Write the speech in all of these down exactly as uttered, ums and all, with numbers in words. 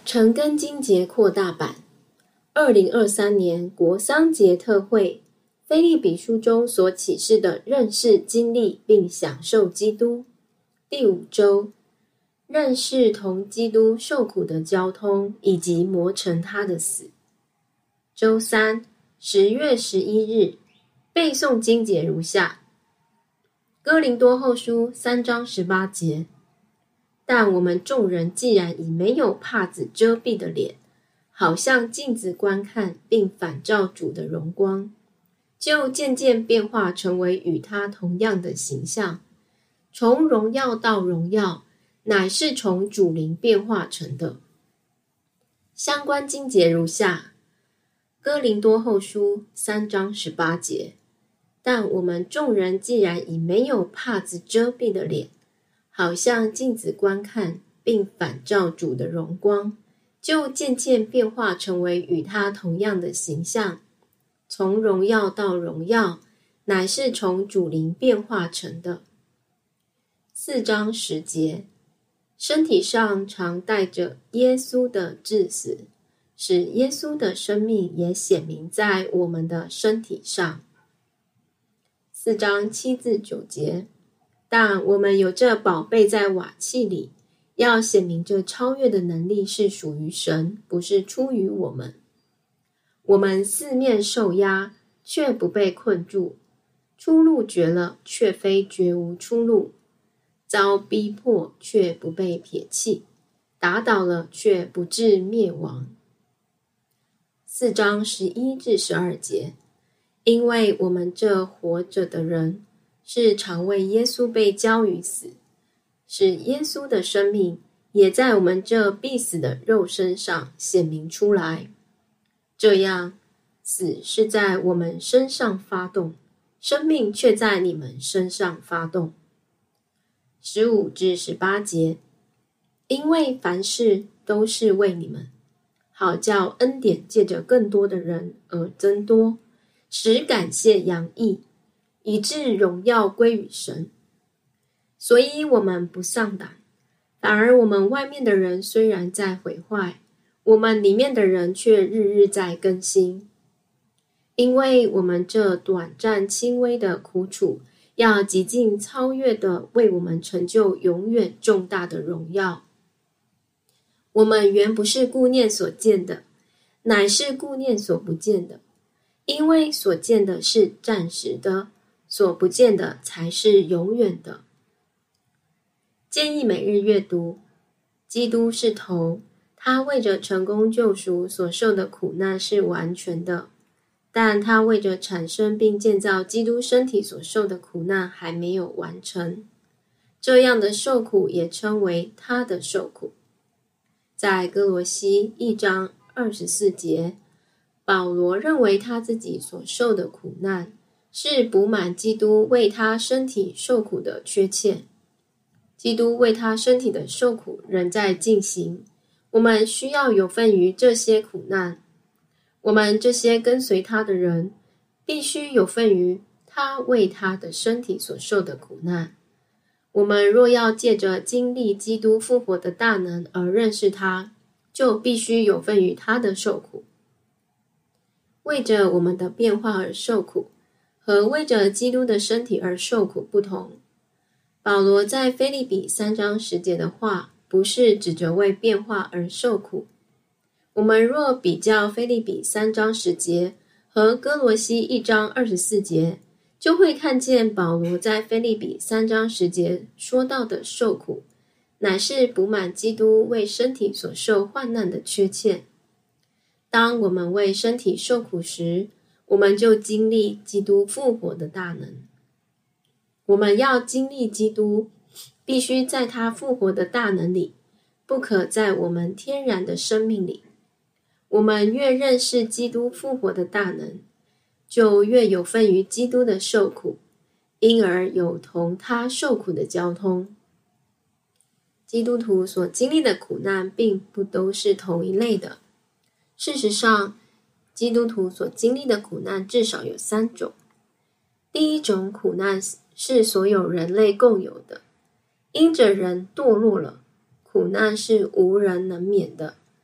陈根金节扩大版二零二三年国丧节特会，腓立比书中所启示的认识、经历并享受基督。第五周，认识同基督受苦的交通以及磨成他的死。周三，十月十一日，背诵经节如下：哥林多后书三章十八节。但我们众人既然以没有帕子遮蔽的脸，好像镜子观看，并反照主的荣光，就渐渐变化成为与他同样的形象，从荣耀到荣耀，乃是从主灵变化成的。相关经节如下：哥林多后书三章十八节。但我们众人既然以没有帕子遮蔽的脸，好像镜子观看，并反照主的荣光，就渐渐变化成为与他同样的形象，从荣耀到荣耀，乃是从主灵变化成的。四章十节。身体上常带着耶稣的致死，使耶稣的生命也显明在我们的身体上。四章七至九节。但我们有这宝贝在瓦器里，要显明这超越的能力是属于神，不是出于我们。我们四面受压，却不被困住；出路绝了，却非绝无出路；遭逼迫，却不被撇弃；打倒了，却不致灭亡。四章十一至十二节。因为我们这活着的人，是常为耶稣被交于死，使耶稣的生命也在我们这必死的肉身上显明出来。这样，死是在我们身上发动，生命却在你们身上发动。十五至十八节。因为凡事都是为你们，好叫恩典借着更多的人而增多，使感谢洋溢，以致荣耀归于神。所以我们不丧胆，反而我们外面的人虽然在毁坏，我们里面的人却日日在更新。因为我们这短暂轻微的苦楚，要极尽超越的为我们成就永远重大的荣耀。我们原不是顾念所见的，乃是顾念所不见的，因为所见的是暂时的，所不见的才是永远的。建议每日阅读：基督是头，他为着成功救赎所受的苦难是完全的，但他为着产生并建造基督身体所受的苦难还没有完成。这样的受苦也称为他的受苦。在哥罗西一章二十四节，保罗认为他自己所受的苦难是补满基督为他身体受苦的缺欠。基督为他身体的受苦仍在进行，我们需要有份于这些苦难。我们这些跟随他的人，必须有份于他为他的身体所受的苦难。我们若要借着经历基督复活的大能而认识他，就必须有份于他的受苦。为着我们的变化而受苦，和为着基督的身体而受苦不同。保罗在腓立比三章十节的话，不是指着为变化而受苦。我们若比较腓立比三章十节和哥罗西一章二十四节，就会看见保罗在腓立比三章十节说到的受苦，乃是补满基督为身体所受患难的缺欠。当我们为身体受苦时，我们就经历基督复活的大能。我们要经历基督，必须在他复活的大能里，不可在我们天然的生命里。我们越认识基督复活的大能，就越有份于基督的受苦，因而有同他受苦的交通。基督徒所经历的苦难并不都是同一类的。事实上，基督徒所经历的苦难至少有三种。第一种苦难是所有人类共有的，因着人堕落了，苦难是无人能免的，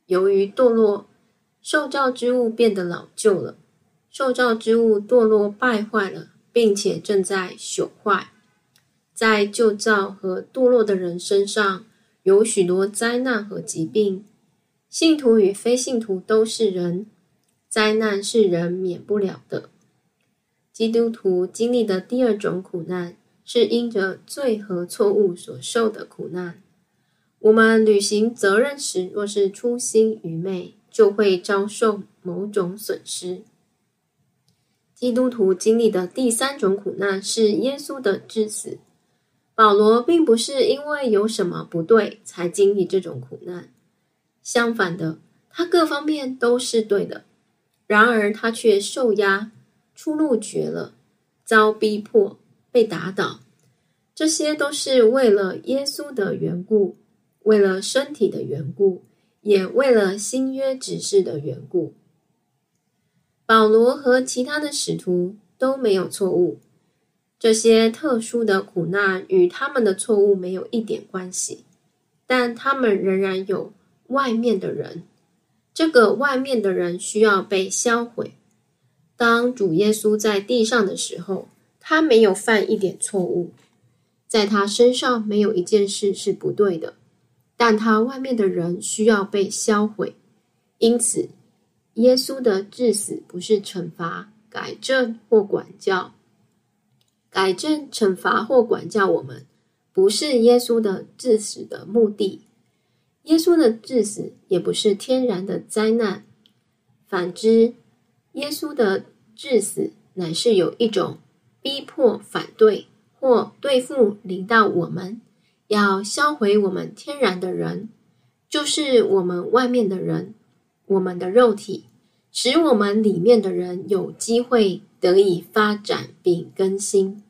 由于堕落，受造之物变得老旧了，受造之物堕落败坏了，并且正在朽坏。在旧造和堕落的人身上，有许多灾难和疾病。信徒与非信徒都是人，灾难是人免不了的。基督徒经历的第二种苦难，是因着罪和错误所受的苦难。我们履行责任时，若是粗心愚昧，就会遭受某种损失。基督徒经历的第三种苦难是耶稣的致死。保罗并不是因为有什么不对才经历这种苦难，相反的，他各方面都是对的，然而他却受压，出路绝了，遭逼迫，被打倒。这些都是为了耶稣的缘故，为了身体的缘故，也为了新约指示的缘故。保罗和其他的使徒都没有错误，这些特殊的苦难与他们的错误没有一点关系，但他们仍然有外面的人，这个外面的人需要被销毁。当主耶稣在地上的时候，他没有犯一点错误，在他身上没有一件事是不对的，但他外面的人需要被销毁。因此耶稣的致死不是惩罚、改正或管教。改正、惩罚或管教我们，不是耶稣的致死的目的。耶稣的致死也不是天然的灾难。反之，耶稣的致死乃是有一种逼迫、反对或对付临到我们，要销毁我们天然的人，就是我们外面的人，我们的肉体，使我们里面的人有机会得以发展并更新。